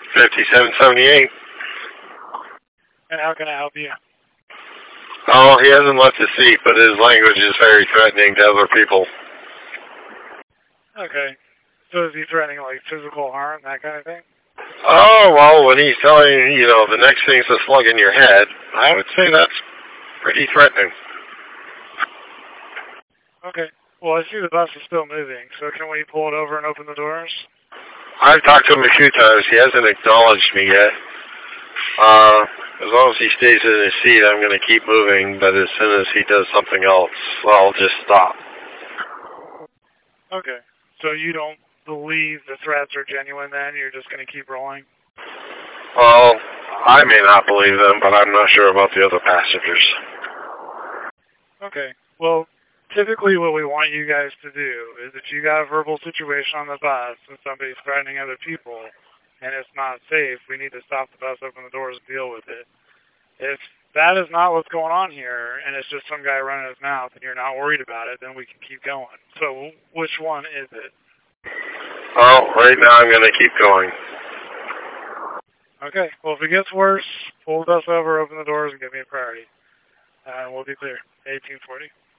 5778. And how can I help you? Oh, he hasn't left his seat, but his language is very threatening to other people. Okay. So is he threatening like physical harm, that kind of thing? Oh, well, when he's telling you, the next thing's a slug in your head, I would say that's pretty threatening. Okay. Well, I see the bus is still moving, so can we pull it over and open the doors? I've talked to him a few times. He hasn't acknowledged me yet. As long as he stays in his seat, I'm going to keep moving, but as soon as he does something else, I'll just stop. Okay. So you don't believe the threats are genuine then? You're just going to keep rolling? Well, I may not believe them, but I'm not sure about the other passengers. Okay. Well, typically what we want you guys to do is if you got a verbal situation on the bus and somebody's threatening other people and it's not safe, we need to stop the bus, open the doors, and deal with it. If that is not what's going on here and it's just some guy running his mouth and you're not worried about it, then we can keep going. So which one is it? Well, right now I'm going to keep going. Okay. Well, if it gets worse, pull the bus over, open the doors, and give me a priority. We'll be clear. 1840.